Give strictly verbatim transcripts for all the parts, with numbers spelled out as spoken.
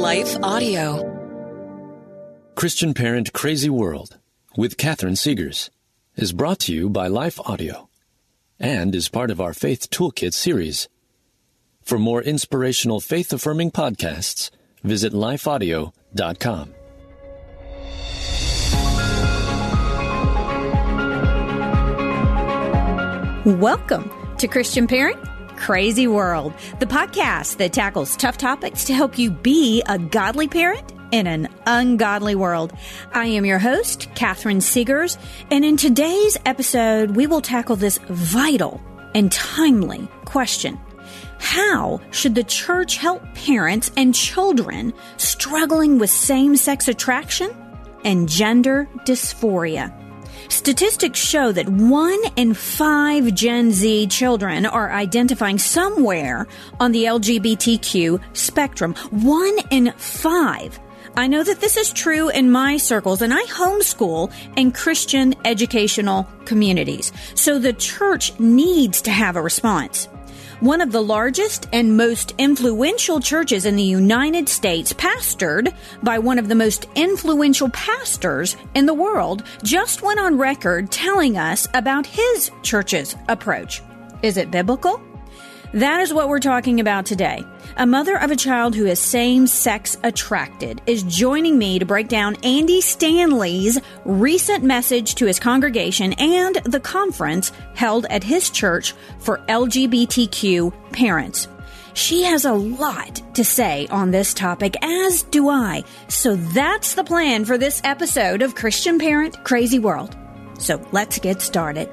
Life Audio. Christian Parent Crazy World with Catherine Segars is brought to you by Life Audio and is part of our Faith Toolkit series. For more inspirational faith-affirming podcasts, visit life audio dot com. Welcome to Christian Parent Crazy World, the podcast that tackles tough topics to help you be a godly parent in an ungodly world. I am your host, Catherine Segars, and in today's episode, we will tackle this vital and timely question. How should the church help parents and children struggling with same-sex attraction and gender dysphoria? Statistics show that one in five Gen Z children are identifying somewhere on the L G B T Q spectrum. One in five. I know that this is true in my circles, and I homeschool in Christian educational communities. So the church needs to have a response. One of the largest and most influential churches in the United States, pastored by one of the most influential pastors in the world, just went on record telling us about his church's approach. Is it biblical? That is what we're talking about today. A mother of a child who is same-sex attracted is joining me to break down Andy Stanley's recent message to his congregation and the conference held at his church for L G B T Q parents. She has a lot to say on this topic, as do I. So that's the plan for this episode of Christian Parent Crazy World. So let's get started.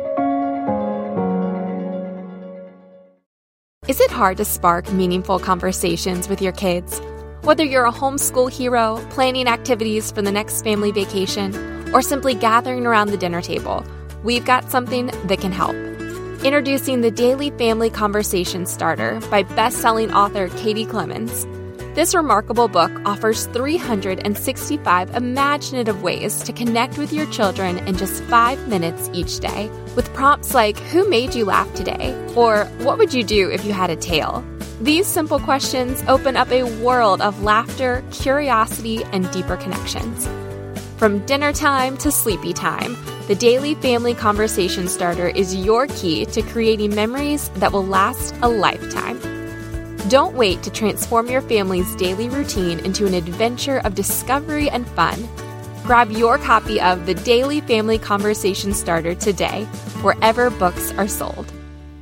Is it hard to spark meaningful conversations with your kids? Whether you're a homeschool hero, planning activities for the next family vacation, or simply gathering around the dinner table, we've got something that can help. Introducing the Daily Family Conversation Starter by best-selling author Katie Clemons. This remarkable book offers three hundred sixty-five imaginative ways to connect with your children in just five minutes each day, with prompts like, who made you laugh today? Or what would you do if you had a tail? These simple questions open up a world of laughter, curiosity, and deeper connections. From dinner time to sleepy time, the Daily Family Conversation Starter is your key to creating memories that will last a lifetime. Don't wait to transform your family's daily routine into an adventure of discovery and fun. Grab your copy of the Daily Family Conversation Starter today, wherever books are sold.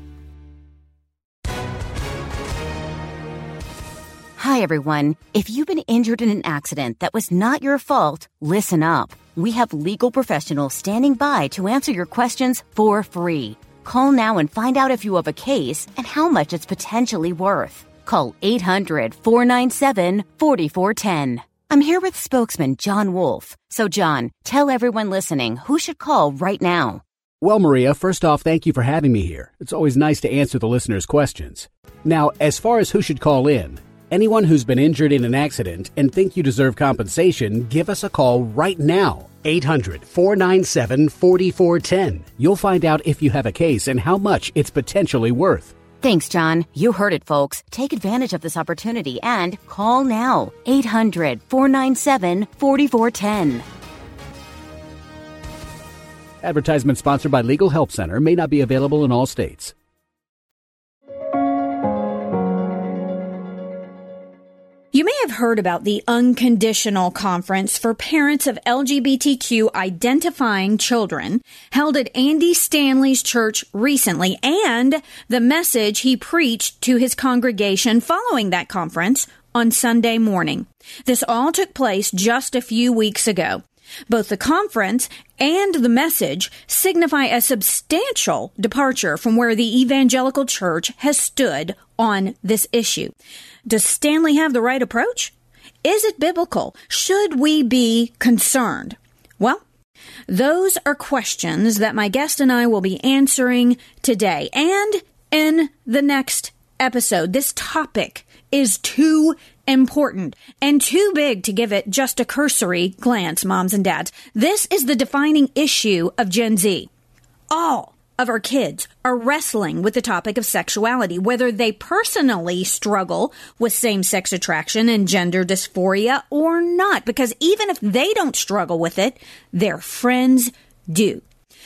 Hi, everyone. If you've been injured in an accident that was not your fault, listen up. We have legal professionals standing by to answer your questions for free. Call now and find out if you have a case and how much it's potentially worth. Call eight hundred, four nine seven, four four one zero. I'm here with spokesman John Wolf. So, John, tell everyone listening who should call right now. Well, Maria, first off, thank you for having me here. It's always nice to answer the listeners' questions. Now, as far as who should call in, anyone who's been injured in an accident and think you deserve compensation, give us a call right now. eight hundred, four nine seven, four four one zero. You'll find out if you have a case and how much it's potentially worth. Thanks, John. You heard it, folks. Take advantage of this opportunity and call now. eight hundred, four nine seven, four four one zero. Advertisement sponsored by Legal Help Center. May not be available in all states. You may have heard about the Unconditional Conference for Parents of L G B T Q Identifying Children held at Andy Stanley's church recently, and the message he preached to his congregation following that conference on Sunday morning. This all took place just a few weeks ago. Both the conference and the message signify a substantial departure from where the evangelical church has stood on this issue. Does Stanley have the right approach? Is it biblical? Should we be concerned? Well, those are questions that my guest and I will be answering today and in the next episode. This topic is too important and too big to give it just a cursory glance, moms and dads. This is the defining issue of Gen Z. All of our kids are wrestling with the topic of sexuality, whether they personally struggle with same-sex attraction and gender dysphoria or not, because even if they don't struggle with it, their friends do.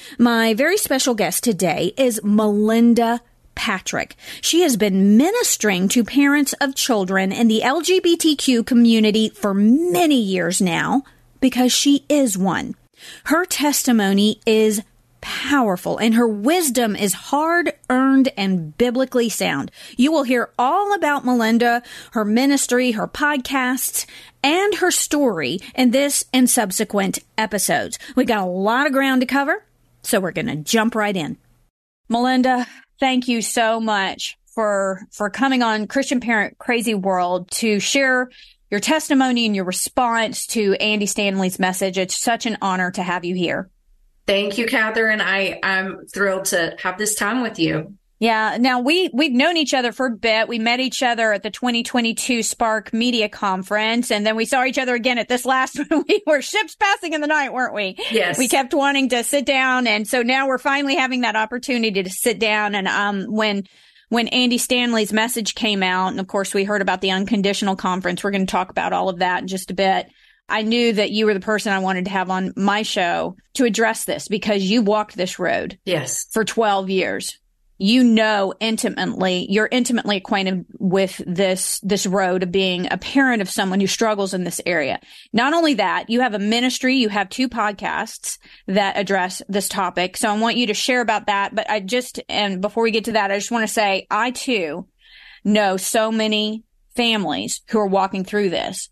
My very special guest today is Melinda Patrick. She has been ministering to parents of children in the L G B T Q community for many years now because she is one. Her testimony is powerful, and her wisdom is hard-earned and biblically sound. You will hear all about Melinda, her ministry, her podcasts, and her story in this and subsequent episodes. We got a lot of ground to cover, so we're going to jump right in. Melinda, thank you so much for for coming on Christian Parent Crazy World to share your testimony and your response to Andy Stanley's message. It's such an honor to have you here. Thank you, Catherine. I, I'm thrilled to have this time with you. Yeah. Now, we, we've known each other for a bit. We met each other at the twenty twenty-two Spark Media Conference, and then we saw each other again at this last one. We were ships passing in the night, weren't we? Yes. We kept wanting to sit down, and so now we're finally having that opportunity to sit down. And um, when when Andy Stanley's message came out, and of course we heard about the Unconditional Conference, we're going to talk about all of that in just a bit. I knew that you were the person I wanted to have on my show to address this because you walked this road. Yes. For twelve years. You know intimately, you're intimately acquainted with this, this road of being a parent of someone who struggles in this area. Not only that, you have a ministry, you have two podcasts that address this topic. So I want you to share about that. But I just, and before we get to that, I just want to say, I too know so many families who are walking through this.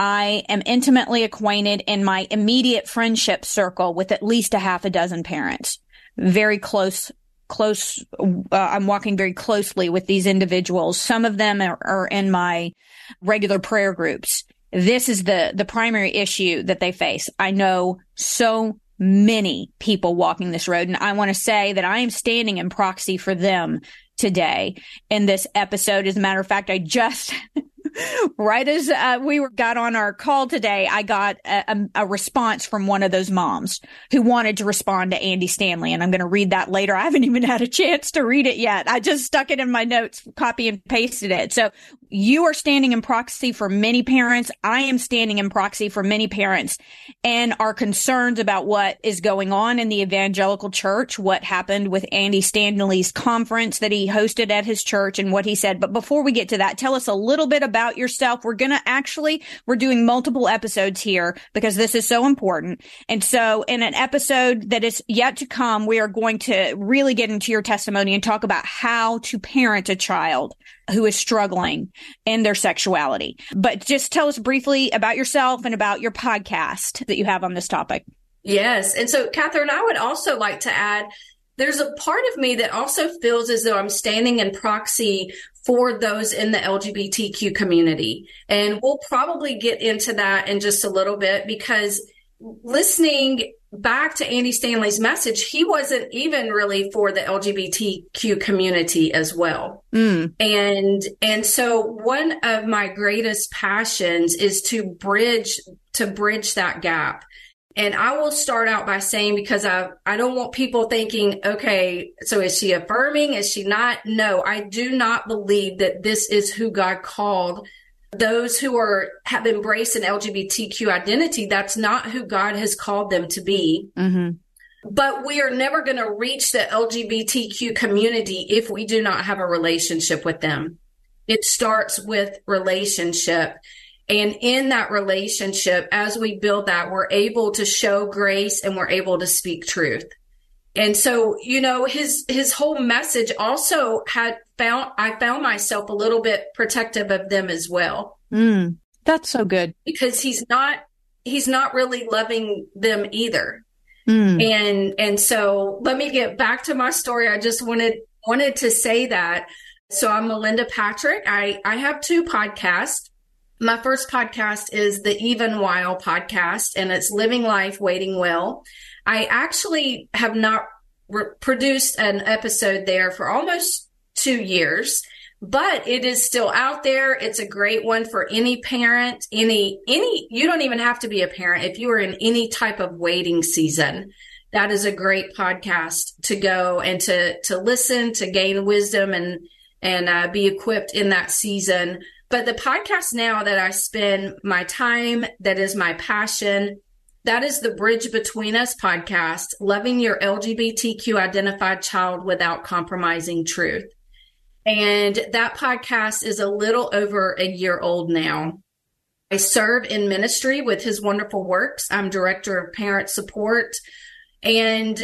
I am intimately acquainted in my immediate friendship circle with at least a half a dozen parents. Very close, close. Uh, I'm walking very closely with these individuals. Some of them are, are in my regular prayer groups. This is the, the primary issue that they face. I know so many people walking this road, and I want to say that I am standing in proxy for them today in this episode. As a matter of fact, I just... Right as uh, we were, got on our call today, I got a, a, a response from one of those moms who wanted to respond to Andy Stanley. And I'm going to read that later. I haven't even had a chance to read it yet. I just stuck it in my notes, copy and pasted it. So you are standing in proxy for many parents. I am standing in proxy for many parents and are concerned about what is going on in the evangelical church, what happened with Andy Stanley's conference that he hosted at his church and what he said. But before we get to that, tell us a little bit about yourself. We're going to actually, we're doing multiple episodes here because this is so important. And so in an episode that is yet to come, we are going to really get into your testimony and talk about how to parent a child who is struggling in their sexuality. But just tell us briefly about yourself and about your podcast that you have on this topic. Yes. And so, Catherine, I would also like to add, there's a part of me that also feels as though I'm standing in proxy for those in the L G B T Q community. And we'll probably get into that in just a little bit because listening back to Andy Stanley's message, he wasn't even really for the L G B T Q community as well. Mm. And, and so one of my greatest passions is to bridge, to bridge that gap. And I will start out by saying, because I I don't want people thinking, okay, so is she affirming? Is she not? No, I do not believe that this is who God called those who are have embraced an L G B T Q identity. That's not who God has called them to be. Mm-hmm. But we are never going to reach the L G B T Q community if we do not have a relationship with them. It starts with relationship. And in that relationship, as we build that, we're able to show grace and we're able to speak truth. And so, you know, his his whole message also had found, I found myself a little bit protective of them as well. Mm, that's so good. Because he's not, he's not really loving them either. Mm. And, and so let me get back to my story. I just wanted, wanted to say that. So I'm Melinda Patrick. I, I have two podcasts. My first podcast is the Even While podcast, and it's Living Life, Waiting Well. I actually have not re- produced an episode there for almost two years, but it is still out there. It's a great one for any parent, any, any, you don't even have to be a parent. If you are in any type of waiting season, that is a great podcast to go and to, to listen, to gain wisdom and, and uh, be equipped in that season. But the podcast now that I spend my time, that is my passion, that is the Bridge Between Us podcast, loving your L G B T Q identified child without compromising truth. And that podcast is a little over a year old now. I serve in ministry with His Wonderful Works. I'm director of parent support. And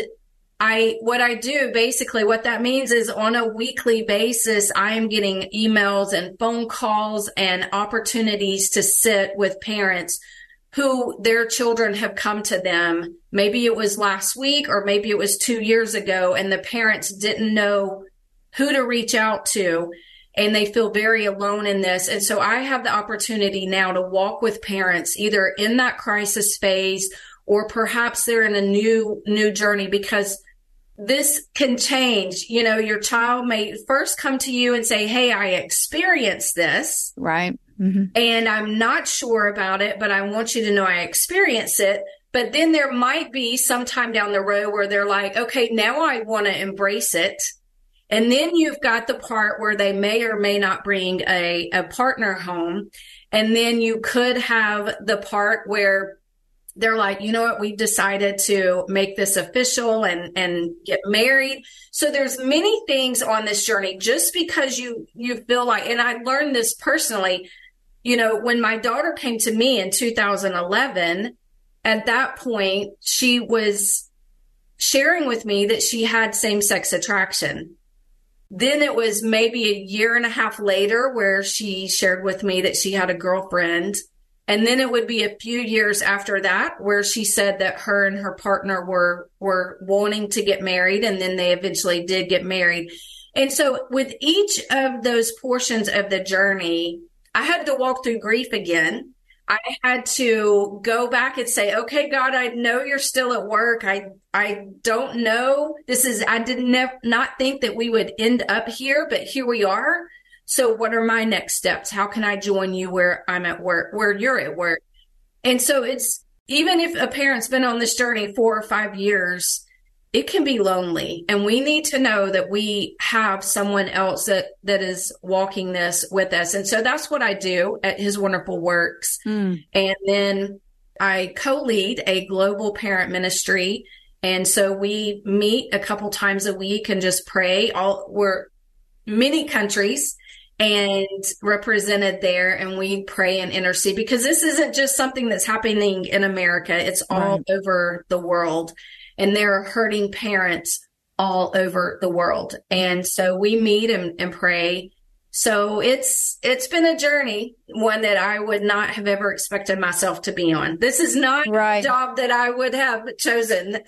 I, what I do, basically what that means is on a weekly basis, I am getting emails and phone calls and opportunities to sit with parents who their children have come to them. Maybe it was last week or maybe it was two years ago, and the parents didn't know who to reach out to, and they feel very alone in this. And so I have the opportunity now to walk with parents either in that crisis phase or perhaps they're in a new, new journey, because this can change. You know, your child may first come to you and say, hey, I experienced this. Right. Mm-hmm. And I'm not sure about it, but I want you to know I experienced it. But then there might be some time down the road where they're like, okay, now I want to embrace it. And then you've got the part where they may or may not bring a, a partner home. And then you could have the part where they're like, you know what, we've decided to make this official and, and get married. So there's many things on this journey. Just because you, you feel like, and I learned this personally, you know, when my daughter came to me in two thousand eleven, at that point, she was sharing with me that she had same-sex attraction. Then it was maybe a year and a half later where she shared with me that she had a girlfriend. And then it would be a few years after that where she said that her and her partner were, were wanting to get married. And then they eventually did get married. And so with each of those portions of the journey, I had to walk through grief again. I had to go back and say, okay, God, I know you're still at work. I, I don't know. This is, I did nev- not think that we would end up here, but here we are. So what are my next steps? How can I join you where I'm at work, where you're at work? And so it's, even if a parent's been on this journey four or five years, it can be lonely. And we need to know that we have someone else that, that is walking this with us. And so that's what I do at His Wonderful Works. Mm. And then I co-lead a global parent ministry. And so we meet a couple times a week and just pray. All we're many countries and represented there, and we pray and intercede, because this isn't just something that's happening in America. It's all right. Over the world. And there are hurting parents all over the world. And so we meet and, and pray. So it's it's been a journey, one that I would not have ever expected myself to be on. This is not right. a job that I would have chosen.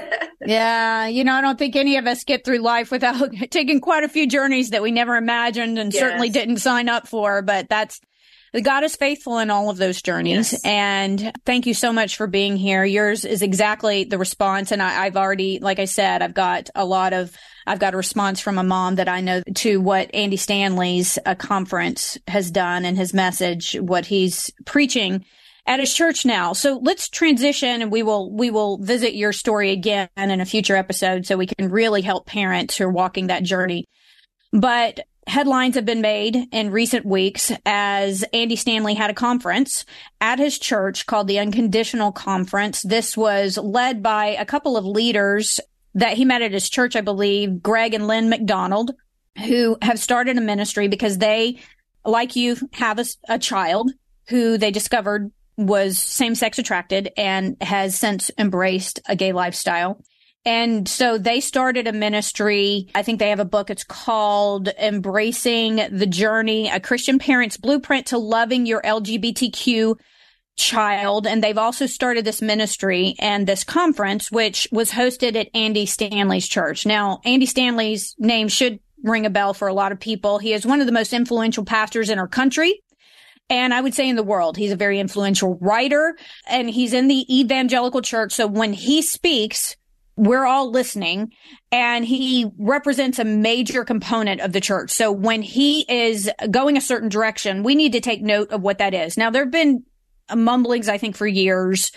Yeah. You know, I don't think any of us get through life without taking quite a few journeys that we never imagined and yes. certainly didn't sign up for. But that's God is faithful in all of those journeys. Yes. And thank you so much for being here. Yours is exactly the response. And I, I've already, like I said, I've got a lot of, I've got a response from a mom that I know to what Andy Stanley's uh, conference has done and his message, what he's preaching at his church now. So let's transition, and we will, we will visit your story again in a future episode so we can really help parents who are walking that journey. But headlines have been made in recent weeks as Andy Stanley had a conference at his church called the Unconditional Conference. This was led by a couple of leaders that he met at his church, I believe, Greg and Lynn McDonald, who have started a ministry because they, like you, have a, a child who they discovered was same-sex attracted and has since embraced a gay lifestyle. And so they started a ministry. I think they have a book. It's called Embracing the Journey, a Christian Parent's Blueprint to Loving Your L G B T Q Child. And they've also started this ministry and this conference, which was hosted at Andy Stanley's church. Now, Andy Stanley's name should ring a bell for a lot of people. He is one of the most influential pastors in our country. And I would say in the world. He's a very influential writer, and he's in the evangelical church. So when he speaks, we're all listening, and he represents a major component of the church. So when he is going a certain direction, we need to take note of what that is. Now, there have been mumblings, I think, for years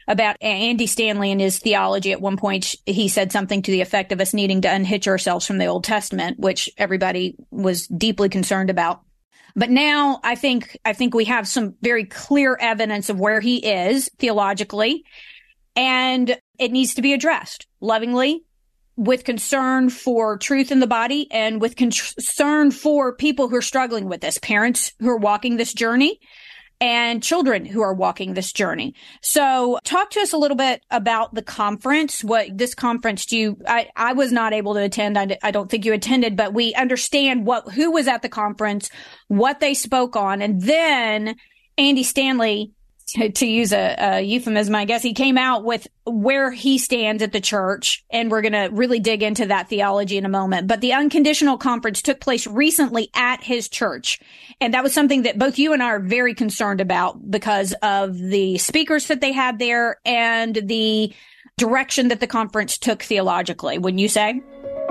about Andy Stanley and his theology. At one point, he said something to the effect of us needing to unhitch ourselves from the Old Testament, which everybody was deeply concerned about. But now I think, I think we have some very clear evidence of where he is theologically, and it needs to be addressed lovingly, with concern for truth in the body, and with concern for people who are struggling with this, parents who are walking this journey and children who are walking this journey. So talk to us a little bit about the conference. What this conference, do you, I, I was not able to attend. I, I don't think you attended, but we understand what, who was at the conference, what they spoke on. And then Andy Stanley, to, to use a, a euphemism, I guess, he came out with where he stands at the church, and we're going to really dig into that theology in a moment. But the Unconditional Conference took place recently at his church, and that was something that both you and I are very concerned about because of the speakers that they had there and the direction that the conference took theologically. Wouldn't you say?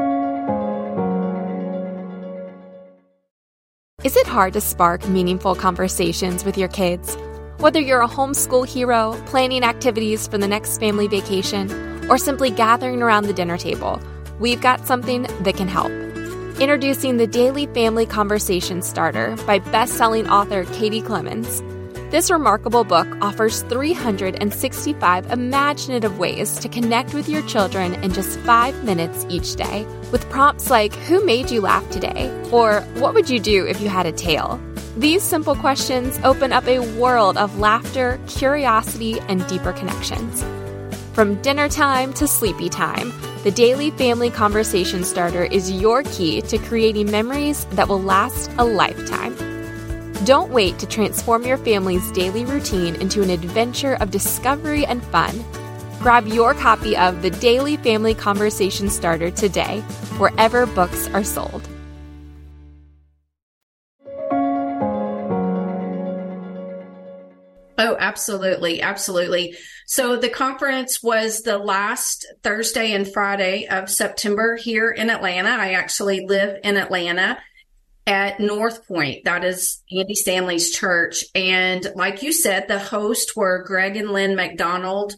Is it hard to spark meaningful conversations with your kids? Whether you're a homeschool hero, planning activities for the next family vacation, or simply gathering around the dinner table, we've got something that can help. Introducing the Daily Family Conversation Starter by best-selling author Katie Clemens. This remarkable book offers three hundred sixty-five imaginative ways to connect with your children in just five minutes each day, with prompts like, "Who made you laugh today?" or "What would you do if you had a tail?" These simple questions open up a world of laughter, curiosity, and deeper connections. From dinner time to sleepy time, the Daily Family Conversation Starter is your key to creating memories that will last a lifetime. Don't wait to transform your family's daily routine into an adventure of discovery and fun. Grab your copy of the Daily Family Conversation Starter today, wherever books are sold. Oh, absolutely. Absolutely. So the conference was the last Thursday and Friday of September here in Atlanta. I actually live in Atlanta at North Point. That is Andy Stanley's church. And like you said, the hosts were Greg and Lynn McDonald.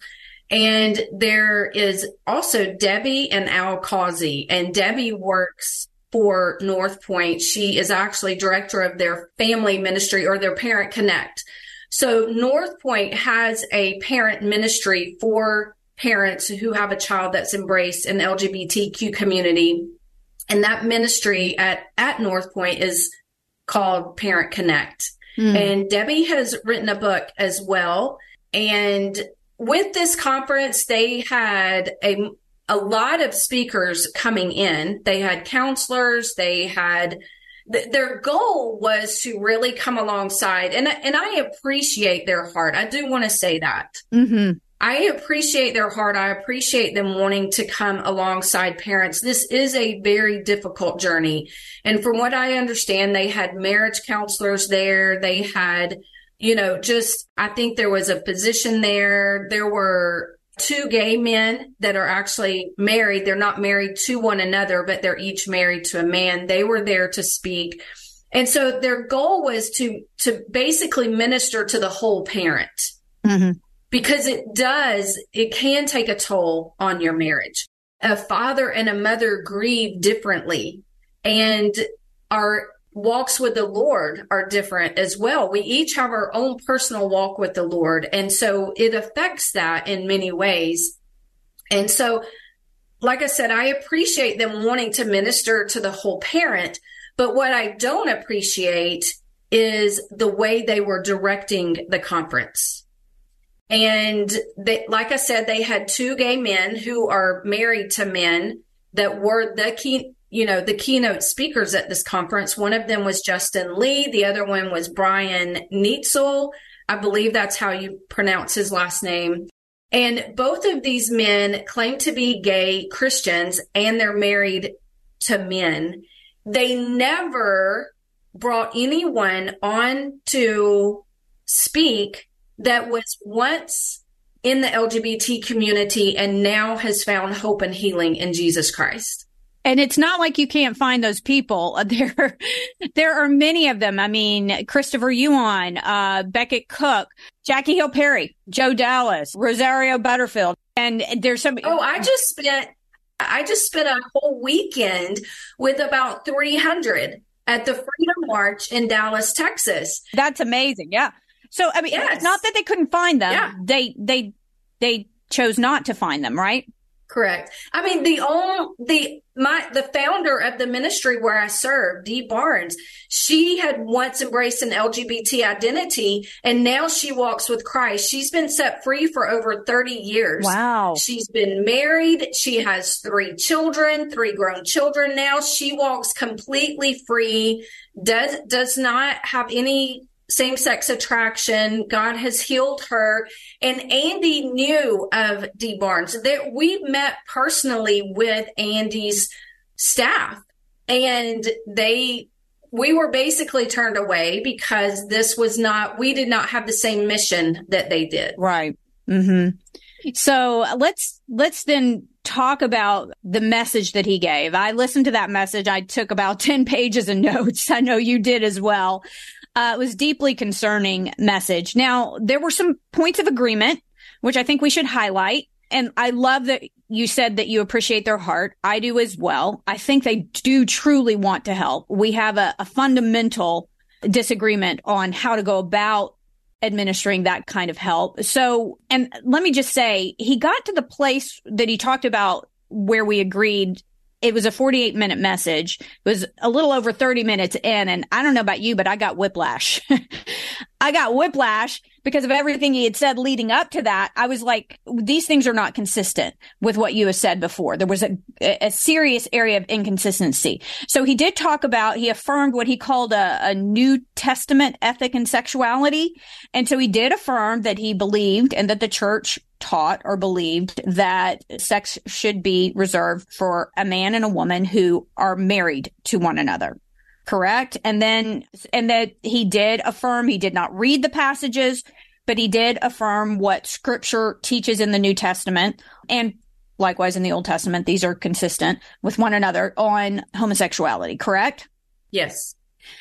And there is also Debbie and Al Causey. And Debbie works for North Point. She is actually director of their family ministry, or their Parent Connect. So North Point has a parent ministry for parents who have a child that's embraced in the L G B T Q community. And that ministry at, at North Point is called Parent Connect. Mm. And Debbie has written a book as well. And with this conference, they had a, a lot of speakers coming in. They had counselors, they had their goal was to really come alongside, and, and I appreciate their heart. I do want to say that. Mm-hmm. I appreciate their heart. I appreciate them wanting to come alongside parents. This is a very difficult journey. And from what I understand, they had marriage counselors there. They had, you know, just, I think there was a position there. There were two gay men that are actually married. They're not married to one another, but they're each married to a man. They were there to speak. And so their goal was to, to basically minister to the whole parent. Mm-hmm. Because it does, it can take a toll on your marriage. A father and a mother grieve differently, and our walks with the Lord are different as well. We each have our own personal walk with the Lord. And so it affects that in many ways. And so, like I said, I appreciate them wanting to minister to the whole parent. But what I don't appreciate is the way they were directing the conference. And they, like I said, they had two gay men who are married to men that were the key, you know, the keynote speakers at this conference. One of them was Justin Lee. The other one was Brian Neitzel. I believe that's how you pronounce his last name. And both of these men claim to be gay Christians, and they're married to men. They never brought anyone on to speak that was once in the L G B T community and now has found hope and healing in Jesus Christ. And it's not like you can't find those people. There, there are many of them. I mean, Christopher Yuan, uh, Beckett Cook, Jackie Hill Perry, Joe Dallas, Rosario Butterfield. And there's some. Oh, I just spent, I just spent a whole weekend with about three hundred at the Freedom March in Dallas, Texas. That's amazing. Yeah. So, I mean, yes. It's not that they couldn't find them. Yeah. They, they, they chose not to find them, right? Correct. I mean, the only, the, my, the founder of the ministry where I served, Dee Barnes, she had once embraced an L G B T identity and now she walks with Christ. She's been set free for over thirty years. Wow. She's been married. She has three children, three grown children now. She walks completely free, does, does not have any same-sex attraction. God has healed her. And Andy knew of Dee Barnes. That we met personally with Andy's staff, and they, we were basically turned away because this was not, we did not have the same mission that they did. Right. Mm-hmm. So let's, let's then talk about the message that he gave. I listened to that message. I took about ten pages of notes. I know you did as well. Uh, it was deeply concerning message. Now, there were some points of agreement, which I think we should highlight. And I love that you said that you appreciate their heart. I do as well. I think they do truly want to help. We have a, a fundamental disagreement on how to go about administering that kind of help. So, and let me just say, he got to the place that he talked about where we agreed. It was a forty-eight minute message. It was a little over thirty minutes in. And I don't know about you, but I got whiplash. I got whiplash because of everything he had said leading up to that. I was like, these things are not consistent with what you have said before. There was a, a serious area of inconsistency. So he did talk about, he affirmed what he called a, a New Testament ethic and sexuality. And so he did affirm that he believed and that the church taught or believed that sex should be reserved for a man and a woman who are married to one another. Correct. And then, and that he did affirm, he did not read the passages, but he did affirm what scripture teaches in the New Testament. And likewise in the Old Testament, these are consistent with one another on homosexuality. Correct? Yes.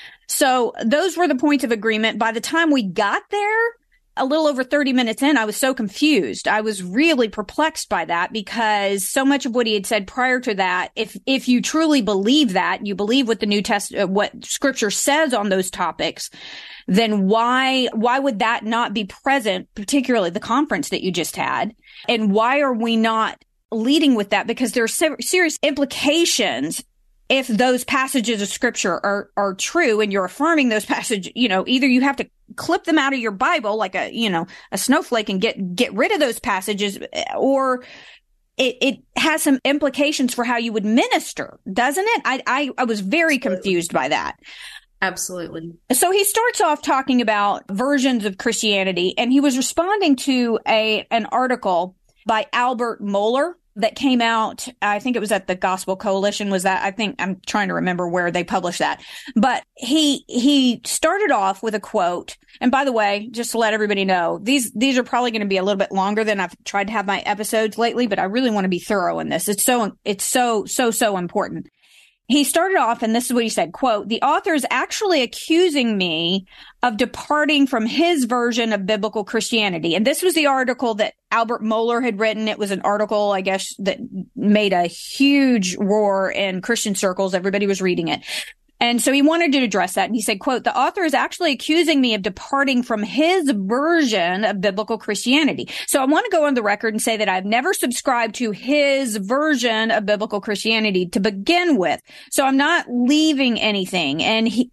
So those were the points of agreement. By the time we got there, a little over thirty minutes in, I was so confused. I was really perplexed by that because so much of what he had said prior to that, if if you truly believe that, you believe what the New Testament, what scripture says on those topics, then why why would that not be present, particularly the conference that you just had? And why are we not leading with that? Because there are ser- serious implications if those passages of scripture are, are true and you're affirming those passages. You know, either you have to clip them out of your Bible like a, you know, a snowflake and get, get rid of those passages, or it, it has some implications for how you would minister, doesn't it? I, I, I was very confused by that. Absolutely. So he starts off talking about versions of Christianity, and he was responding to a, an article by Albert Mohler that came out, I think it was at the Gospel Coalition, was that, I think, I'm trying to remember where they published that. But he, he started off with a quote. And by the way, just to let everybody know, these, these are probably going to be a little bit longer than I've tried to have my episodes lately, but I really want to be thorough in this. It's so, it's so, so, so important. He started off, and this is what he said, quote, "The author is actually accusing me of departing from his version of biblical Christianity." And this was the article that Albert Mohler had written. It was an article, I guess, that made a huge roar in Christian circles. Everybody was reading it. And so he wanted to address that. And he said, quote, "The author is actually accusing me of departing from his version of biblical Christianity." So I want to go on the record and say that I've never subscribed to his version of biblical Christianity to begin with. So I'm not leaving anything. And he,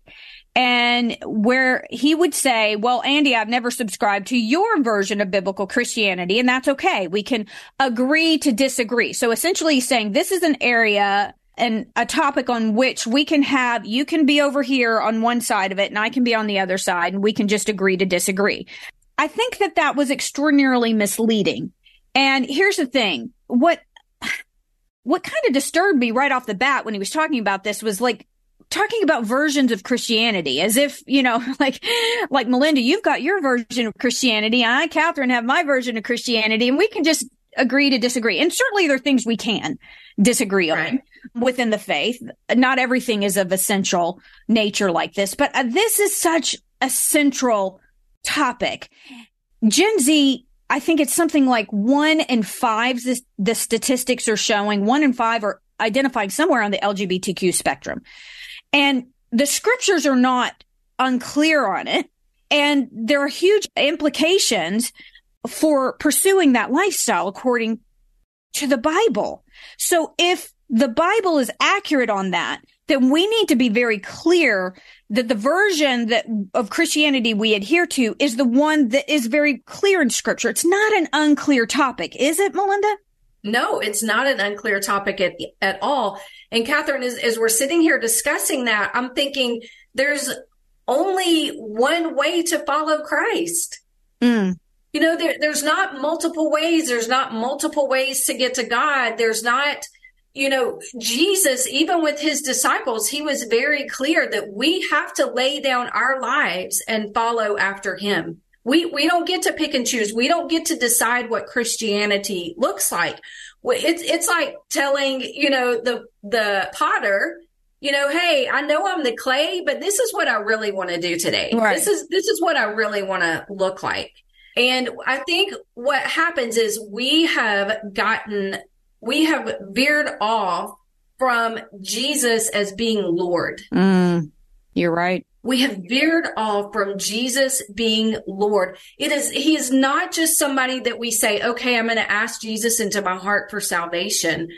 and where he would say, well, Andy, I've never subscribed to your version of biblical Christianity, and that's okay. We can agree to disagree. So essentially he's saying this is an area and a topic on which we can have, you can be over here on one side of it and I can be on the other side, and we can just agree to disagree. I think that that was extraordinarily misleading. And here's the thing. What, what kind of disturbed me right off the bat when he was talking about this was like talking about versions of Christianity, as if, you know, like, like Melinda, you've got your version of Christianity. I, Catherine, have my version of Christianity, and we can just agree to disagree. And certainly there are things we can disagree on. Right. within the faith. Not everything is of essential nature like this, but uh, this is such a central topic. Gen Z, I think it's something like one in five, this, the statistics are showing, one in five are identifying somewhere on the L G B T Q spectrum. And the scriptures are not unclear on it. And there are huge implications for pursuing that lifestyle according to the Bible. So if the Bible is accurate on that, then we need to be very clear that the version that of Christianity we adhere to is the one that is very clear in Scripture. It's not an unclear topic, is it, Melinda? No, it's not an unclear topic at, at all. And Catherine, as, as we're sitting here discussing that, I'm thinking there's only one way to follow Christ. Mm. You know, there, there's not multiple ways. There's not multiple ways to get to God. There's not, you know, Jesus, even with his disciples, he was very clear that we have to lay down our lives and follow after him. We we don't get to pick and choose. We don't get to decide what Christianity looks like. It's it's like telling, you know, the the potter, you know, hey, I know I'm the clay, but this is what I really want to do today. Right. This is this is what I really want to look like. And I think what happens is we have gotten we have veered off from Jesus as being Lord. Mm, you're right. We have veered off from Jesus being Lord. It is, he is not just somebody that we say, okay, I'm going to ask Jesus into my heart for salvation.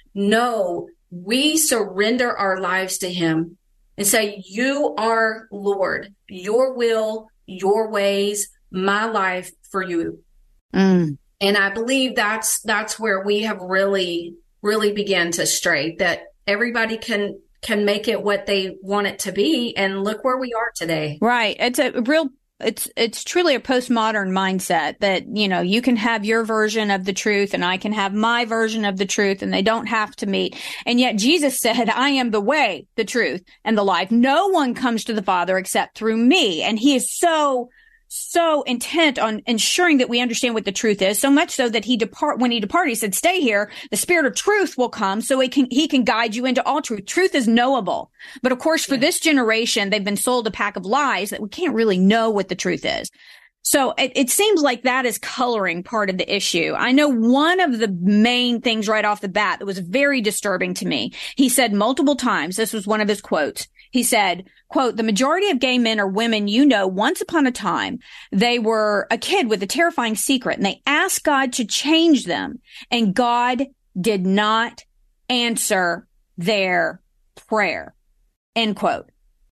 No, we surrender our lives to him and say, you are Lord, your will, your ways, my life for you. Mm. And I believe that's, that's where we have really, really began to stray, that everybody can can make it what they want it to be. And look where we are today. Right. It's a real, it's, it's truly a postmodern mindset that, you know, you can have your version of the truth and I can have my version of the truth and they don't have to meet. And yet Jesus said, I am the way, the truth, and the life. No one comes to the Father except through me. And he is so so intent on ensuring that we understand what the truth is, so much so that he depart when he departed, he said, stay here. The Spirit of truth will come so he can, he can guide you into all truth. Truth is knowable. But of course, for yeah. this generation, they've been sold a pack of lies that we can't really know what the truth is. So it, it seems like that is coloring part of the issue. I know one of the main things right off the bat that was very disturbing to me. He said multiple times, this was one of his quotes. He said, quote, the majority of gay men are women you know once upon a time. They were a kid with a terrifying secret and they asked God to change them. And God did not answer their prayer, end quote.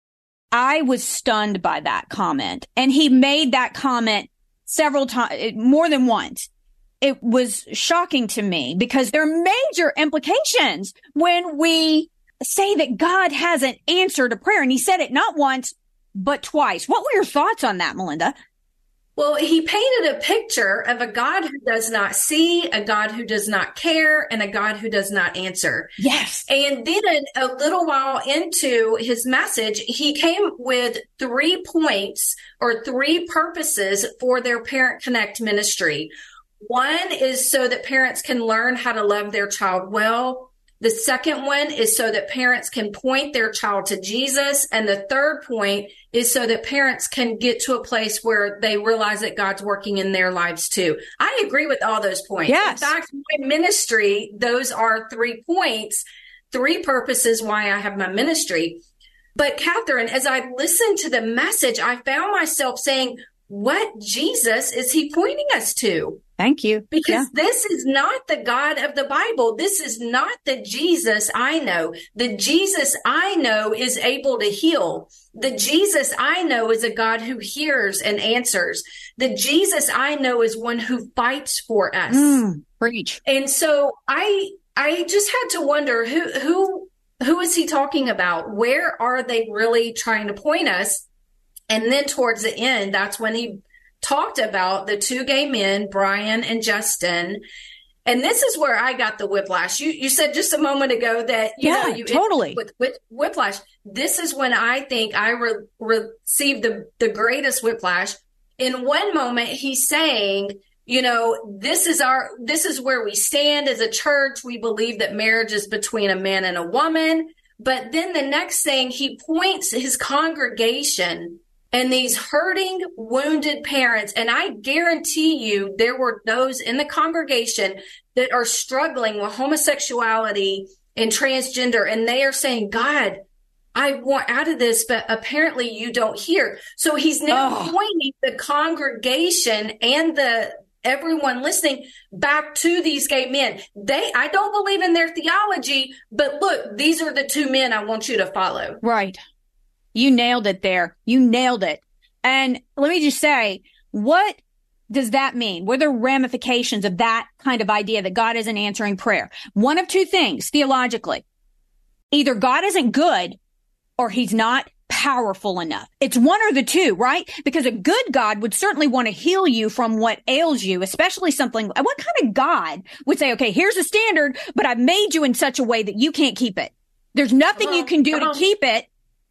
I was stunned by that comment. And he made that comment several times, more than once. It was shocking to me because there are major implications when we say that God hasn't answered a prayer. And he said it not once, but twice. What were your thoughts on that, Melinda? Well, he painted a picture of a God who does not see, a God who does not care, and a God who does not answer. Yes. And then a little while into his message, he came with three points or three purposes for their Parent Connect ministry. One is so that parents can learn how to love their child well. The second one is so that parents can point their child to Jesus. And the third point is so that parents can get to a place where they realize that God's working in their lives too. I agree with all those points. Yes. In fact, my ministry, those are three points, three purposes why I have my ministry. But Catherine, as I listened to the message, I found myself saying, what Jesus is he pointing us to? Thank you. Because yeah. this is not the God of the Bible. This is not the Jesus I know. The Jesus I know is able to heal. The Jesus I know is a God who hears and answers. The Jesus I know is one who fights for us. Mm, preach. And so I, I just had to wonder who, who, who is he talking about? Where are they really trying to point us? And then towards the end, that's when he talked about the two gay men, Brian and Justin. And this is where I got the whiplash. You you said just a moment ago that, you yeah, know, you totally with, with whiplash. This is when I think I re- received the, the greatest whiplash. In one moment, he's saying you know, this is our, this is where we stand as a church. We believe that marriage is between a man and a woman. But then the next thing, he points his congregation and these hurting, wounded parents. And I guarantee you there were those in the congregation that are struggling with homosexuality and transgender. And they are saying, God, I want out of this, but apparently you don't hear. So he's now oh. pointing the congregation and the everyone listening back to these gay men. They, I don't believe in their theology, but look, these are the two men I want you to follow. Right. You nailed it there. You nailed it. And let me just say, what does that mean? What are the ramifications of that kind of idea that God isn't answering prayer? One of two things theologically. Either God isn't good or he's not powerful enough. It's one or the two, right? Because a good God would certainly want to heal you from what ails you, especially something. What kind of God would say, okay, here's a standard, but I've made you in such a way that you can't keep it. There's nothing uh-huh. you can do uh-huh. to keep it,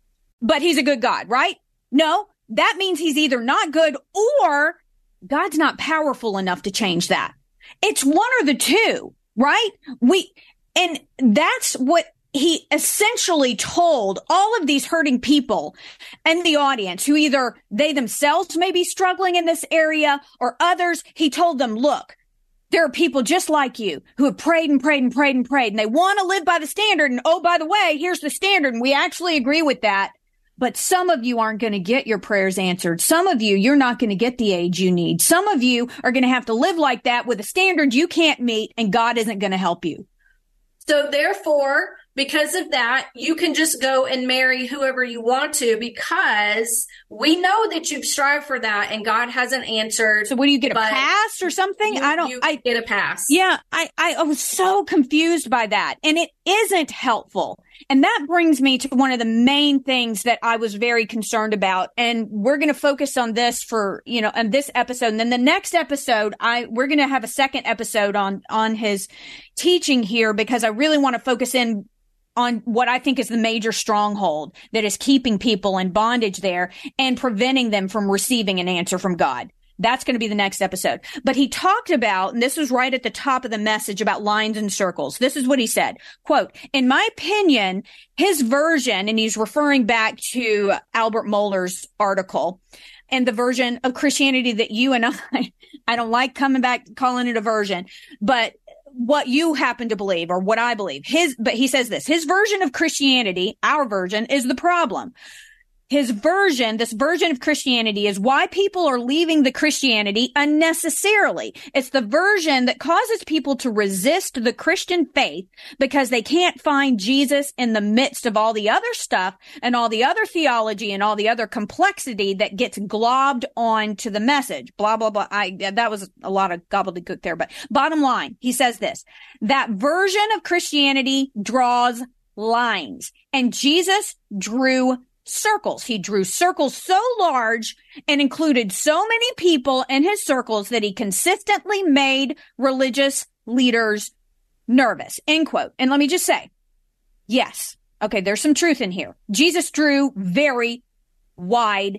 but he's a good God, right? No, that means he's either not good or God's not powerful enough to change that. It's one or the two, right? We, and that's what he essentially told all of these hurting people and the audience who either they themselves may be struggling in this area or others. He told them, look, there are people just like you who have prayed and prayed and prayed and prayed and they want to live by the standard. And oh, by the way, here's the standard. And we actually agree with that. But some of you aren't going to get your prayers answered. Some of you, you're not going to get the aid you need. Some of you are going to have to live like that with a standard you can't meet and God isn't going to help you. So therefore, because of that, you can just go and marry whoever you want to because we know that you've strived for that and God hasn't answered. So what do you get, a pass or something? You, I don't you I get a pass. Yeah, I, I was so confused by that and it isn't helpful. And that brings me to one of the main things that I was very concerned about. And we're going to focus on this for, you know, in this episode. And then the next episode, I, we're going to have a second episode on, on his teaching here because I really want to focus in on what I think is the major stronghold that is keeping people in bondage there and preventing them from receiving an answer from God. That's going to be the next episode. But he talked about, and this was right at the top of the message about lines and circles. This is what he said, quote, in my opinion, his version, and he's referring back to Albert Mohler's article and the version of Christianity that you and I, I don't like coming back, calling it a version, but what you happen to believe or what I believe. His, but he says this, his version of Christianity, our version, is the problem. His version, this version of Christianity is why people are leaving the Christianity unnecessarily. It's the version that causes people to resist the Christian faith because they can't find Jesus in the midst of all the other stuff and all the other theology and all the other complexity that gets globbed onto the message. Blah, blah, blah. I, that was a lot of gobbledygook there. But bottom line, he says this, that version of Christianity draws lines and Jesus drew circles. He drew circles so large and included so many people in his circles that he consistently made religious leaders nervous, end quote. And let me just say, yes, okay, there's some truth in here. Jesus drew very wide,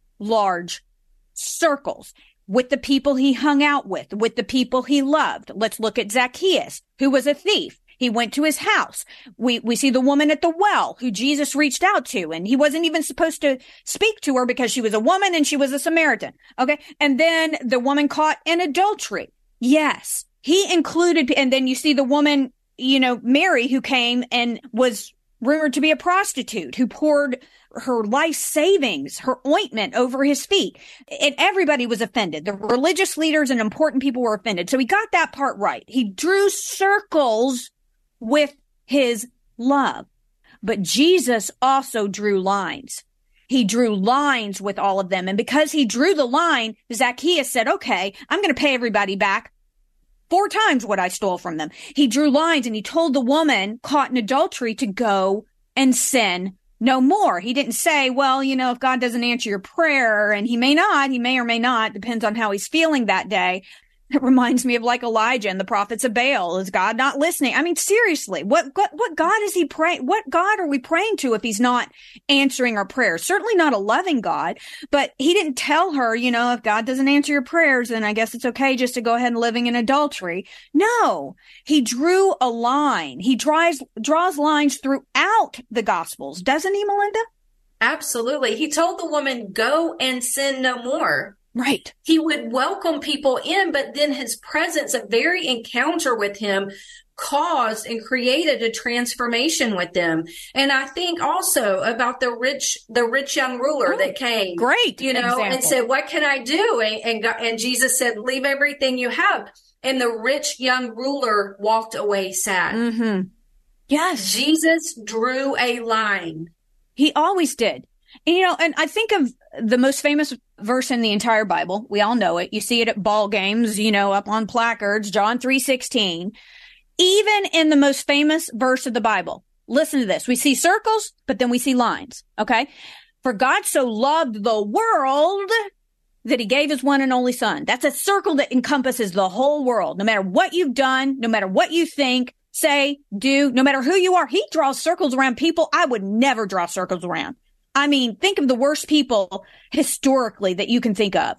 large circles with the people he hung out with, with the people he loved. Let's look at Zacchaeus, who was a thief. He went to his house. We, we see the woman at the well who Jesus reached out to, and he wasn't even supposed to speak to her because she was a woman and she was a Samaritan. Okay. And then the woman caught in adultery. Yes. He included, and then you see the woman, you know, Mary, who came and was rumored to be a prostitute, who poured her life savings, her ointment over his feet. And everybody was offended. The religious leaders and important people were offended. So he got that part right. He drew circles with his love. But Jesus also drew lines. He drew lines with all of them. And because he drew the line, Zacchaeus said, okay, I'm going to pay everybody back four times what I stole from them. He drew lines and he told the woman caught in adultery to go and sin no more. He didn't say, well, you know, if God doesn't answer your prayer, and he may not, he may or may not, depends on how he's feeling that day. It reminds me of like Elijah and the prophets of Baal. Is God not listening? I mean, seriously, what, what, what God is he praying? What God are we praying to if he's not answering our prayers? Certainly not a loving God, but he didn't tell her, you know, if God doesn't answer your prayers, then I guess it's okay just to go ahead and living in adultery. No, he drew a line. He draws, draws lines throughout the Gospels. Doesn't he, Melinda? Absolutely. He told the woman, go and sin no more. Right. He would welcome people in, but then his presence, a very encounter with him, caused and created a transformation with them. And I think also about the rich, the rich young ruler oh, that came, great, you know, example. and said, what can I do? And, and, God, and Jesus said, leave everything you have. And the rich young ruler walked away sad. Mm-hmm. Yes. Jesus drew a line. He always did. And, you know, and I think of the most famous verse in the entire Bible. We all know it. You see it at ball games, you know, up on placards, John three sixteen. Even in the most famous verse of the Bible, listen to this. We see circles, but then we see lines. Okay. For God so loved the world that he gave his one and only son. That's a circle that encompasses the whole world. No matter what you've done, no matter what you think, say, do, no matter who you are, he draws circles around people I would never draw circles around. I mean, think of the worst people historically that you can think of.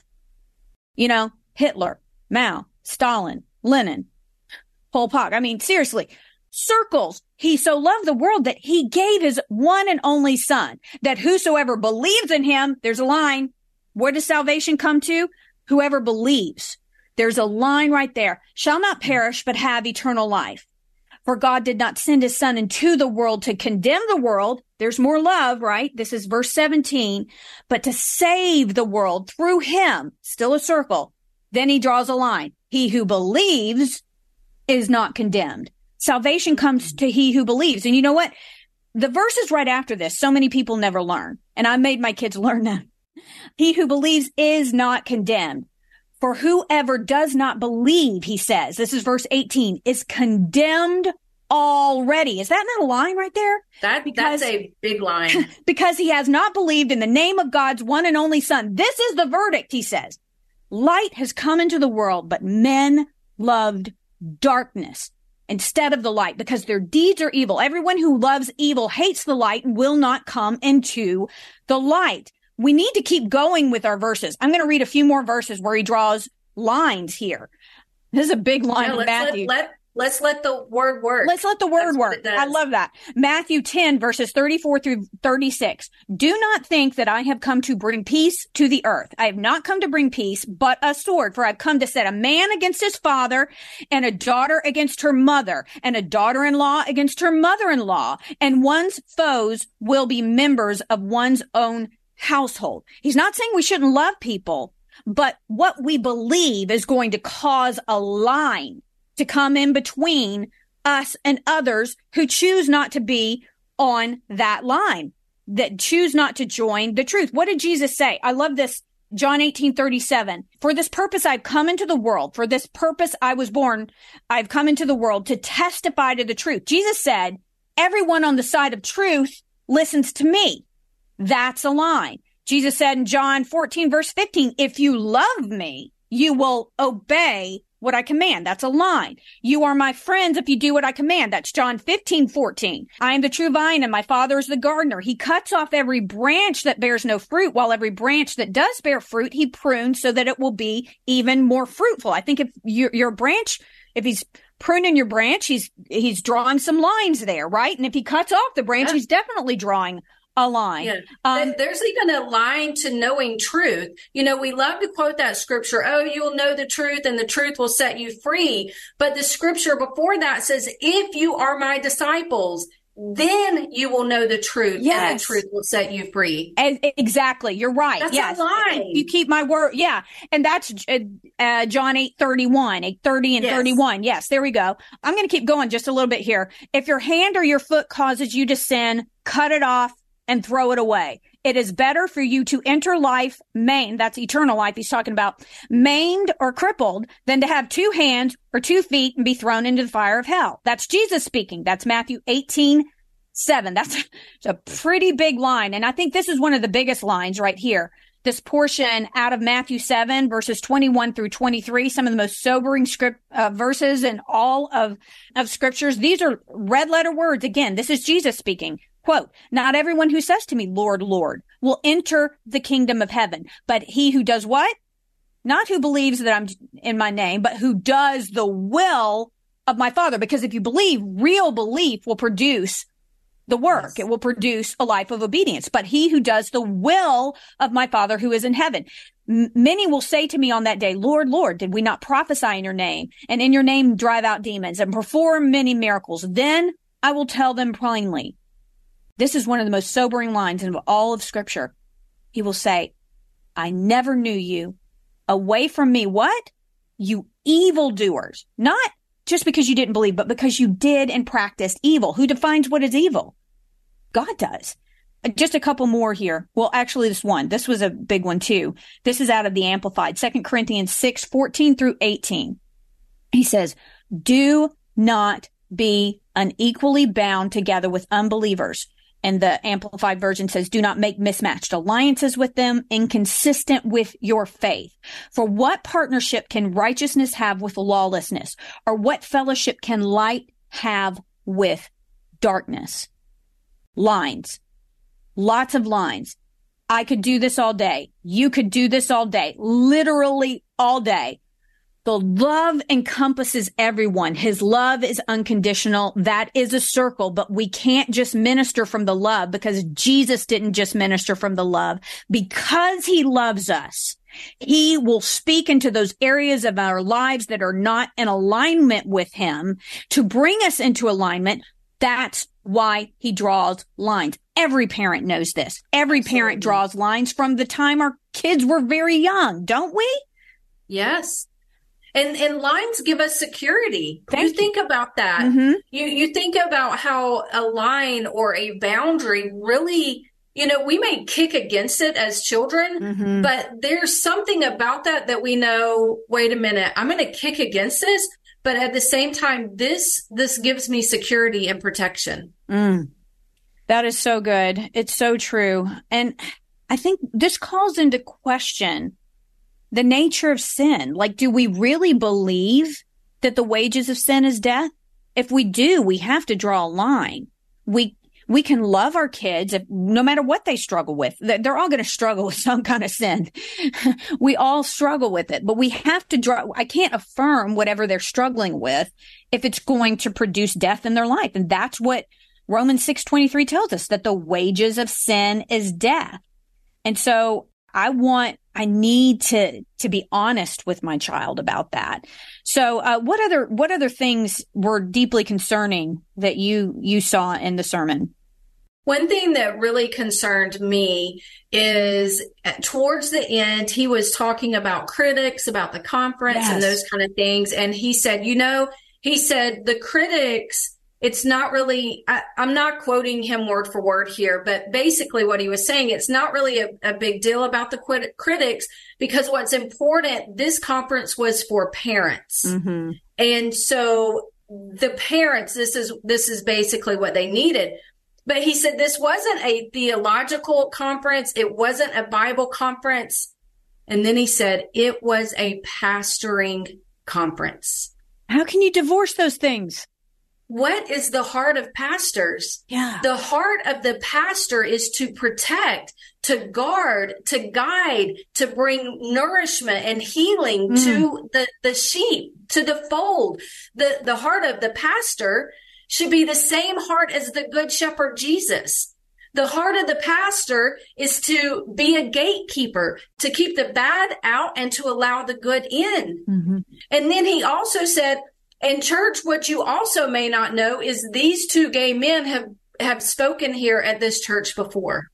You know, Hitler, Mao, Stalin, Lenin, Pol Pot. I mean, seriously, circles. He so loved the world that he gave his one and only son, that whosoever believes in him, there's a line. Where does salvation come to? Whoever believes. There's a line right there. Shall not perish, but have eternal life. For God did not send his son into the world to condemn the world. There's more love, right? This is verse seventeen, but to save the world through him, still a circle. Then he draws a line. He who believes is not condemned. Salvation comes to he who believes. And you know what? The verses right after this, so many people never learn. And I made my kids learn that. He who believes is not condemned. For whoever does not believe, he says, this is verse eighteen, is condemned already. Is that not a line right there? That, because, that's a big line. Because he has not believed in the name of God's one and only son. This is the verdict, he says. Light has come into the world, but men loved darkness instead of the light because their deeds are evil. Everyone who loves evil hates the light and will not come into the light. We need to keep going with our verses. I'm going to read a few more verses where he draws lines here. This is a big line no, in Matthew. Let, let, let's let the word work. Let's let the word That's work. I love that. Matthew ten, verses thirty-four through thirty-six. Do not think that I have come to bring peace to the earth. I have not come to bring peace, but a sword. For I've come to set a man against his father, and a daughter against her mother, and a daughter-in-law against her mother-in-law. And one's foes will be members of one's own household. He's not saying we shouldn't love people, but what we believe is going to cause a line to come in between us and others who choose not to be on that line, that choose not to join the truth. What did Jesus say? I love this. John eighteen thirty-seven. For this purpose I've come into the world. For this purpose I was born. I've come into the world to testify to the truth. Jesus said, everyone on the side of truth listens to me. That's a line. Jesus said in John fourteen, verse fifteen, if you love me, you will obey what I command. That's a line. You are my friends if you do what I command. That's John fifteen, fourteen. I am the true vine and my Father is the gardener. He cuts off every branch that bears no fruit, while every branch that does bear fruit, he prunes so that it will be even more fruitful. I think if your, your branch, if he's pruning your branch, he's, he's drawing some lines there, right? And if he cuts off the branch, yeah. he's definitely drawing a line. Yeah. Um, There's even a line to knowing truth. You know, we love to quote that scripture, oh, you'll know the truth and the truth will set you free. But the scripture before that says, if you are my disciples, then you will know the truth. Yes. And the truth will set you free. And, exactly. You're right. That's yes. a line. You keep my word. Yeah. And that's uh, uh, John eight thirty-one, eight thirty and yes. thirty-one. Yes. There we go. I'm going to keep going just a little bit here. If your hand or your foot causes you to sin, cut it off and throw it away. It is better for you to enter life maimed, that's eternal life he's talking about, maimed or crippled, than to have two hands or two feet and be thrown into the fire of hell. That's Jesus speaking. That's Matthew eighteen, seven. That's a pretty big line. And I think this is one of the biggest lines right here. this portion out of Matthew seven, verses twenty-one through twenty-three, some of the most sobering script uh, verses in all of, of scriptures. These are red letter words. Again, this is Jesus speaking. Quote, "Not everyone who says to me, Lord, Lord, will enter the kingdom of heaven, but he who does what? Not who believes that I'm in my name, but who does the will of my Father." Because if you believe, real belief will produce the work. Yes. It will produce a life of obedience. But he who does the will of my Father who is in heaven. M- many will say to me on that day, Lord, Lord, did we not prophesy in your name, and in your name drive out demons and perform many miracles? Then I will tell them plainly. This is one of the most sobering lines in all of Scripture. He will say, I never knew you. Away from me, what? You evildoers. Not just because you didn't believe, but because you did and practiced evil. Who defines what is evil? God does. Just a couple more here. Well, actually, this one. This was a big one, too. This is out of the Amplified. Second Corinthians six, fourteen through eighteen. He says, do not be unequally bound together with unbelievers. And the Amplified version says, do not make mismatched alliances with them, inconsistent with your faith. For what partnership can righteousness have with lawlessness? Or what fellowship can light have with darkness? Lines. Lots of lines. I could do this all day. You could do this all day. Literally all day. The love encompasses everyone. His love is unconditional. That is a circle, but we can't just minister from the love because Jesus didn't just minister from the love. Because he loves us, he will speak into those areas of our lives that are not in alignment with him to bring us into alignment. That's why he draws lines. Every parent knows this. Every Absolutely. Parent draws lines from the time our kids were very young, don't we? Yes. And and lines give us security. Thank you you. think about that. Mm-hmm. You you think about how a line or a boundary really, you know, we may kick against it as children, mm-hmm. but there's something about that that we know, wait a minute, I'm going to kick against this, but at the same time, this this gives me security and protection. Mm. That is so good. It's so true. And I think this calls into question the nature of sin. Like, do we really believe that the wages of sin is death? If we do, we have to draw a line. We we can love our kids if, no matter what they struggle with. They're all going to struggle with some kind of sin. We all struggle with it, but we have to draw. I can't affirm whatever they're struggling with if it's going to produce death in their life. And that's what Romans six twenty-three tells us, that the wages of sin is death. And so I want, I need to, to be honest with my child about that. So, uh, what other, what other things were deeply concerning that you, you saw in the sermon? One thing that really concerned me is at, towards the end, he was talking about critics, about the conference Yes. and those kind of things. And he said, you know, he said the critics, it's not really, I, I'm not quoting him word for word here, but basically what he was saying, it's not really a, a big deal about the quit- critics because what's important, this conference was for parents. Mm-hmm. And so the parents, this is, this is basically what they needed. But he said this wasn't a theological conference. It wasn't a Bible conference. And then he said it was a pastoring conference. How can you divorce those things? What is the heart of pastors? Yeah. The heart of the pastor is to protect, to guard, to guide, to bring nourishment and healing mm. to the, the sheep, to the fold. The, the heart of the pastor should be the same heart as the good shepherd Jesus. The heart of the pastor is to be a gatekeeper, to keep the bad out and to allow the good in. Mm-hmm. And then he also said, in church, what you also may not know is these two gay men have, have spoken here at this church before.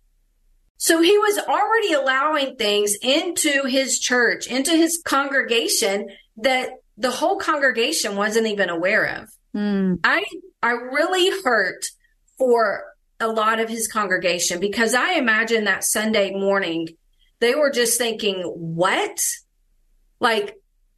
So he was already allowing things into his church, into his congregation that the whole congregation wasn't even aware of. Mm. I I really hurt for a lot of his congregation because I imagine that Sunday morning, they were just thinking, what? Like,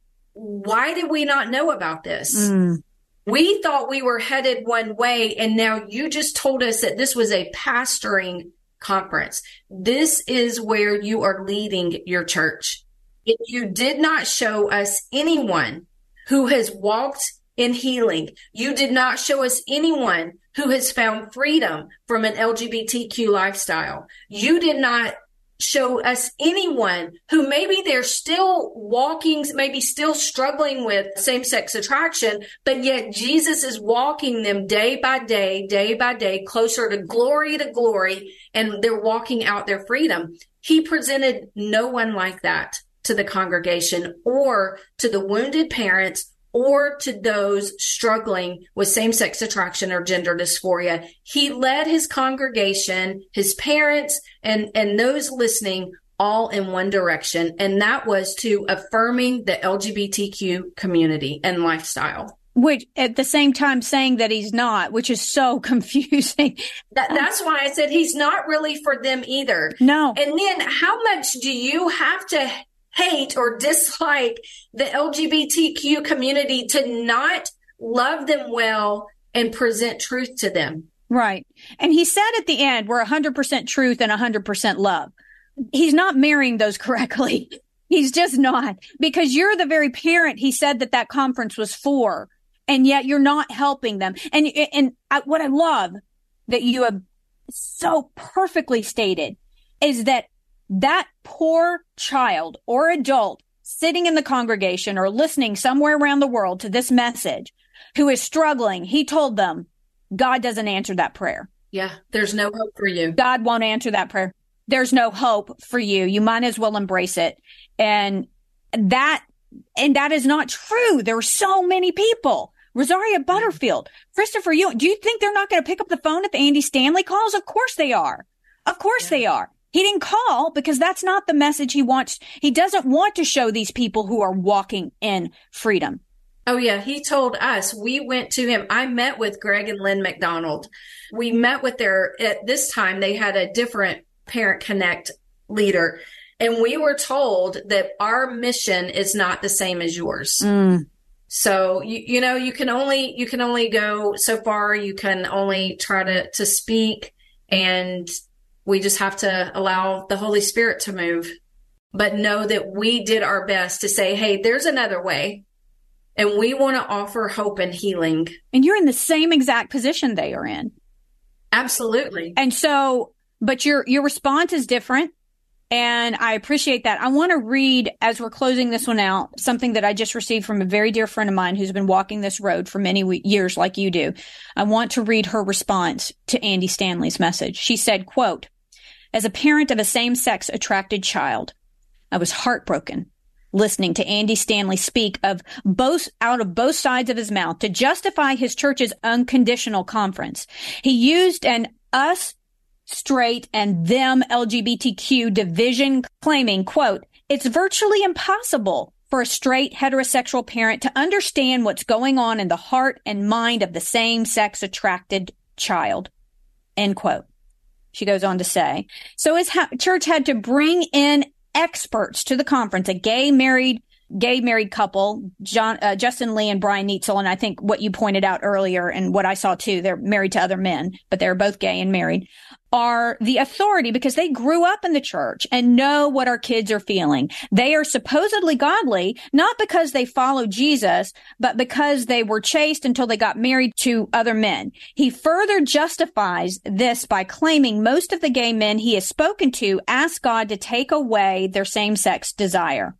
why did we not know about this? Mm. We thought we were headed one way, and now you just told us that this was a pastoring conference. This is where you are leading your church. If you did not show us anyone who has walked in healing, you did not show us anyone who has found freedom from an L G B T Q lifestyle, you did not show us anyone who maybe they're still walking, maybe still struggling with same-sex attraction, but yet Jesus is walking them day by day, day by day, closer to glory to glory, and they're walking out their freedom. He presented no one like that to the congregation or to the wounded parents or to those struggling with same-sex attraction or gender dysphoria. He led his congregation, his parents, and, and those listening all in one direction, and that was to affirming the L G B T Q community and lifestyle. Which at the same time saying that he's not, which is so confusing. That, that's why I said he's not really for them either. No. And then how much do you have to hate or dislike the L G B T Q community to not love them well and present truth to them? Right. And he said at the end, we're one hundred percent truth and one hundred percent love. He's not marrying those correctly. He's just not, because you're the very parent he said that that conference was for, and yet you're not helping them. And, and I, what I love that you have so perfectly stated is that that poor child or adult sitting in the congregation or listening somewhere around the world to this message who is struggling, he told them, God doesn't answer that prayer. Yeah, there's no hope for you. God won't answer that prayer. There's no hope for you. You might as well embrace it. And that, and that is not true. There are so many people. Rosaria Butterfield, Christopher, you, do you think they're not going to pick up the phone at the Andy Stanley calls? Of course they are. Of course yeah. they are. He didn't call because that's not the message he wants. He doesn't want to show these people who are walking in freedom. Oh, yeah. He told us, we went to him. I met with Greg and Lynn McDonald. We met with their, at this time, they had a different Parent Connect leader. And we were told that our mission is not the same as yours. Mm. So, you, you know, you can only, you can only go so far. You can only try to, to speak, and we just have to allow the Holy Spirit to move, but know that we did our best to say, hey, there's another way. And we want to offer hope and healing. And you're in the same exact position they are in. Absolutely. And so, but your, your response is different. And I appreciate that. I want to read, as we're closing this one out, something that I just received from a very dear friend of mine who's been walking this road for many we- years like you do. I want to read her response to Andy Stanley's message. She said, quote, as a parent of a same-sex attracted child, I was heartbroken listening to Andy Stanley speak of both out of both sides of his mouth to justify his church's unconditional conference. He used an us straight and them L G B T Q division, claiming, quote, it's virtually impossible for a straight heterosexual parent to understand what's going on in the heart and mind of the same-sex attracted child, end quote. She goes on to say, so his ha- church had to bring in experts to the conference, a gay married, gay married couple, John, uh, Justin Lee and Brian Neitzel. And I think what you pointed out earlier and what I saw too, they're married to other men, but they're both gay and married, are the authority because they grew up in the church and know what our kids are feeling. They are supposedly godly, not because they follow Jesus, but because they were chaste until they got married to other men. He further justifies this by claiming most of the gay men he has spoken to ask God to take away their same-sex desire.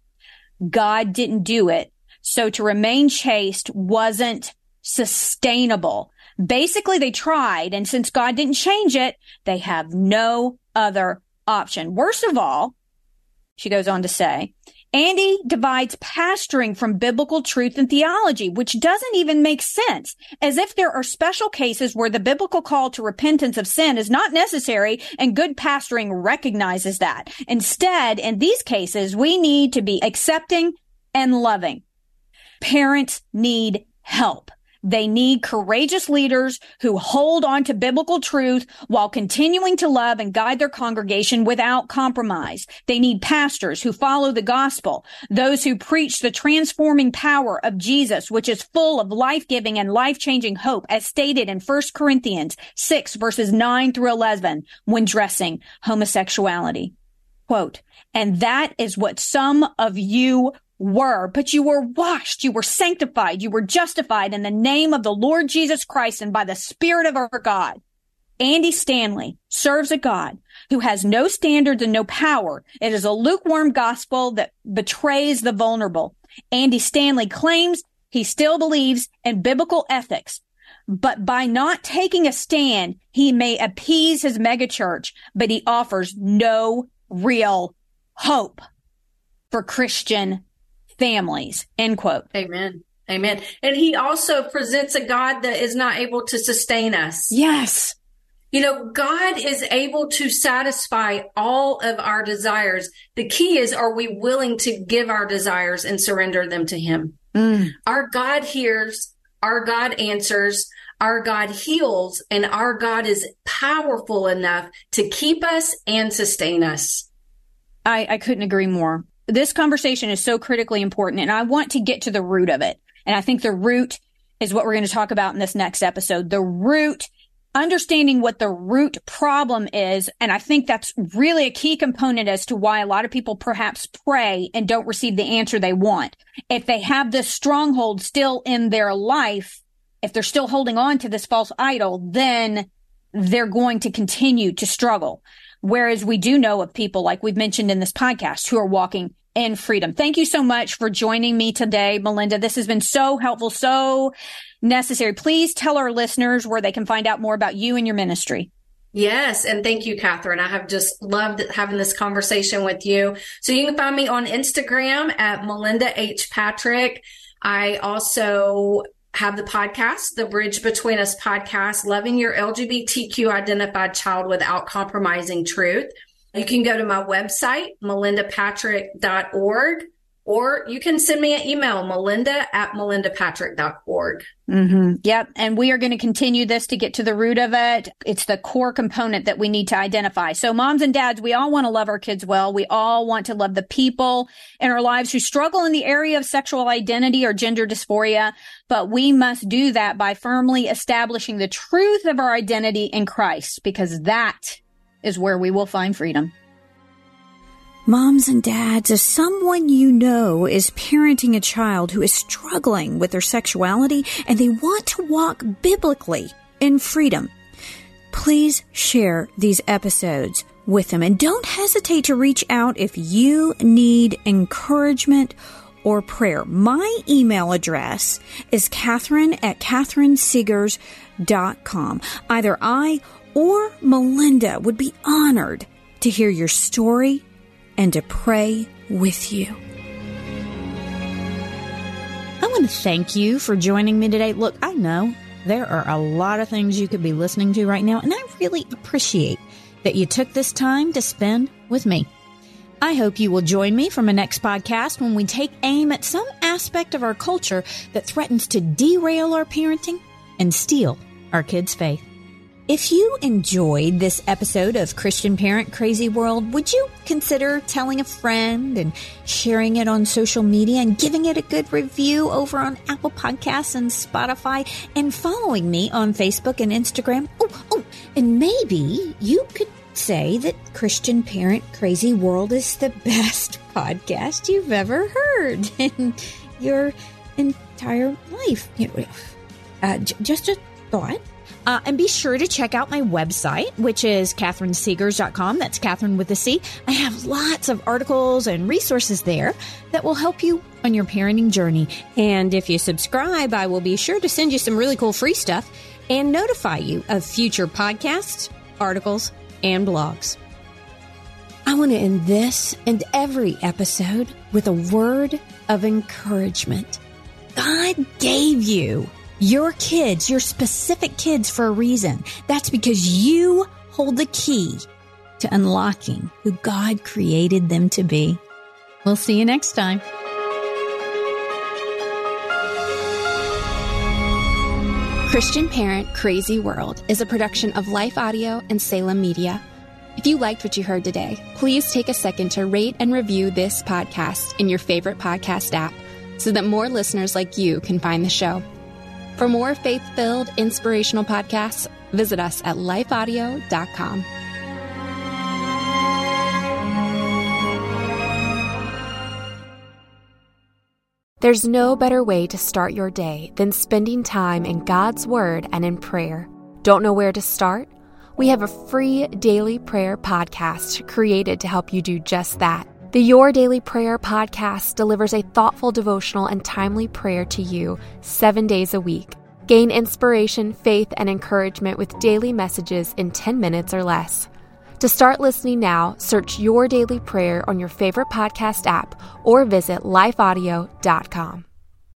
God didn't do it, so to remain chaste wasn't sustainable. Basically, they tried, and since God didn't change it, they have no other option. Worst of all, she goes on to say, Andy divides pastoring from biblical truth and theology, which doesn't even make sense, as if there are special cases where the biblical call to repentance of sin is not necessary and good pastoring recognizes that. Instead, in these cases, we need to be accepting and loving. Parents need help. They need courageous leaders who hold on to biblical truth while continuing to love and guide their congregation without compromise. They need pastors who follow the gospel, those who preach the transforming power of Jesus, which is full of life-giving and life-changing hope, as stated in First Corinthians six, verses nine through eleven, when dressing homosexuality. Quote, and that is what some of you were, but you were washed, you were sanctified, you were justified in the name of the Lord Jesus Christ and by the Spirit of our God. Andy Stanley serves a God who has no standards and no power. It is a lukewarm gospel that betrays the vulnerable. Andy Stanley claims he still believes in biblical ethics, but by not taking a stand, he may appease his megachurch, but he offers no real hope for Christian families. End quote. Amen. Amen. And he also presents a God that is not able to sustain us. Yes. You know, God is able to satisfy all of our desires. The key is, are we willing to give our desires and surrender them to him? Mm. Our God hears, our God answers, our God heals, and our God is powerful enough to keep us and sustain us. I, I couldn't agree more. This conversation is so critically important, and I want to get to the root of it. And I think the root is what we're going to talk about in this next episode. The root, understanding what the root problem is. And I think that's really a key component as to why a lot of people perhaps pray and don't receive the answer they want. If they have this stronghold still in their life, if they're still holding on to this false idol, then they're going to continue to struggle. Whereas we do know of people, like we've mentioned in this podcast, who are walking in freedom. Thank you so much for joining me today, Melinda. This has been so helpful, so necessary. Please tell our listeners where they can find out more about you and your ministry. Yes. And thank you, Catherine. I have just loved having this conversation with you. So you can find me on Instagram at Melinda H. Patrick. I also have the podcast, the Bridge Between Us podcast, loving your L G B T Q identified child without compromising truth. You can go to my website, melinda patrick dot org, or you can send me an email, melinda at melinda patrick dot org. Mm-hmm. Yep. And we are going to continue this to get to the root of it. It's the core component that we need to identify. So moms and dads, we all want to love our kids well. We all want to love the people in our lives who struggle in the area of sexual identity or gender dysphoria. But we must do that by firmly establishing the truth of our identity in Christ, because that is where we will find freedom. Moms and dads, if someone you know is parenting a child who is struggling with their sexuality and they want to walk biblically in freedom, please share these episodes with them. And don't hesitate to reach out if you need encouragement or prayer. My email address is Catherine at Catherine Seegers dot com. Either I or Melinda would be honored to hear your story and to pray with you. I want to thank you for joining me today. Look, I know there are a lot of things you could be listening to right now, and I really appreciate that you took this time to spend with me. I hope you will join me for my next podcast when we take aim at some aspect of our culture that threatens to derail our parenting and steal our kids' faith. If you enjoyed this episode of Christian Parent Crazy World, would you consider telling a friend and sharing it on social media and giving it a good review over on Apple Podcasts and Spotify, and following me on Facebook and Instagram? Oh, oh, and maybe you could say that Christian Parent Crazy World is the best podcast you've ever heard in your entire life. Uh, j- just a thought. Uh, and be sure to check out my website, which is Catherine Seegers dot com. That's Catherine with a C. I have lots of articles and resources there that will help you on your parenting journey. And if you subscribe, I will be sure to send you some really cool free stuff and notify you of future podcasts, articles, and blogs. I want to end this and every episode with a word of encouragement. God gave you your kids, your specific kids, for a reason. That's because you hold the key to unlocking who God created them to be. We'll see you next time. Christian Parent Crazy World is a production of Life Audio and Salem Media. If you liked what you heard today, please take a second to rate and review this podcast in your favorite podcast app so that more listeners like you can find the show. For more faith-filled, inspirational podcasts, visit us at life audio dot com. There's no better way to start your day than spending time in God's Word and in prayer. Don't know where to start? We have a free daily prayer podcast created to help you do just that. The Your Daily Prayer podcast delivers a thoughtful devotional and timely prayer to you seven days a week. Gain inspiration, faith, and encouragement with daily messages in ten minutes or less. To start listening now, search Your Daily Prayer on your favorite podcast app or visit life audio dot com.